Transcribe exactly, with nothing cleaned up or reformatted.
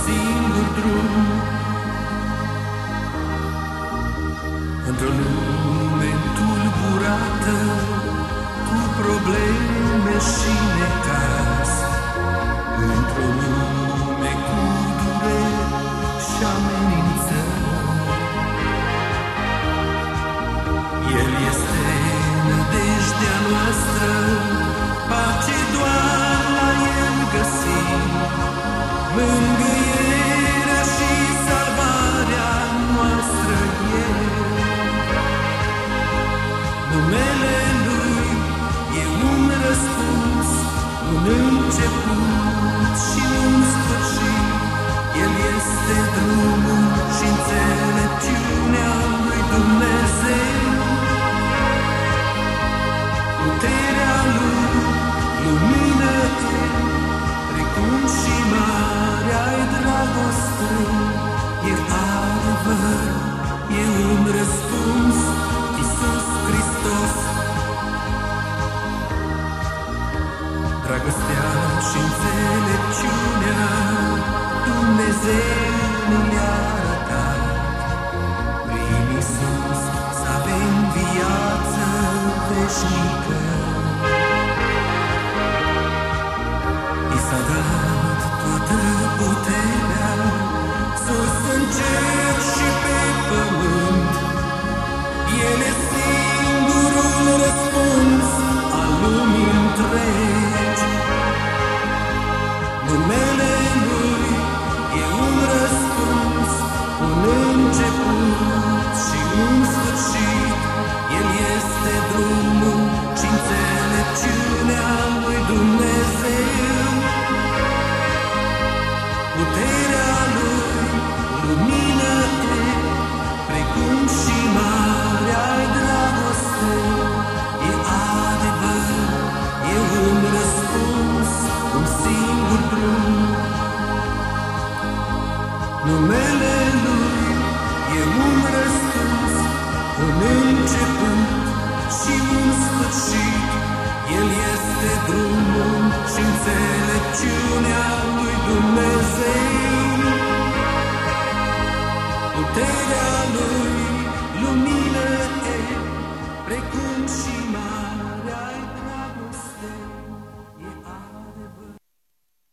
singur drum. Într-o lume tulburată, cu probleme și necaz, într-o lume cu dureri și amenințări, El este nădejdea noastră, pace doar la El găsim, mângâierea și salvarea noastră e. Numele Lui e un răspuns, un început și un sfârșit. El este drumul și înțelepciunea lui Dumnezeu. Puterea Lui lumină-te, precum și marea-i dragoste. E adevăr, e un răspuns, Iisus Hristos. Dragostea și înțelepciunea Dumnezeu ne-a arătat. Prin Iisus să avem viață veșnică. I s-a dat toată puterea, sus în cer și pe pământ. El e singurul răspuns al lumii întregi. Numele Lui e un răspuns, un început și un sfârșit. El este drumul și înțelepciunea lui Dumnezeu. Puterea Lui lumină-te, precum și marea-i dragoste. E adevăr, e un răspuns, un singur drum. Numele Lui e un răspuns, un început și un sfârșit. El este drumul și înțelepciunea lui Dumnezeu. Puterea Lui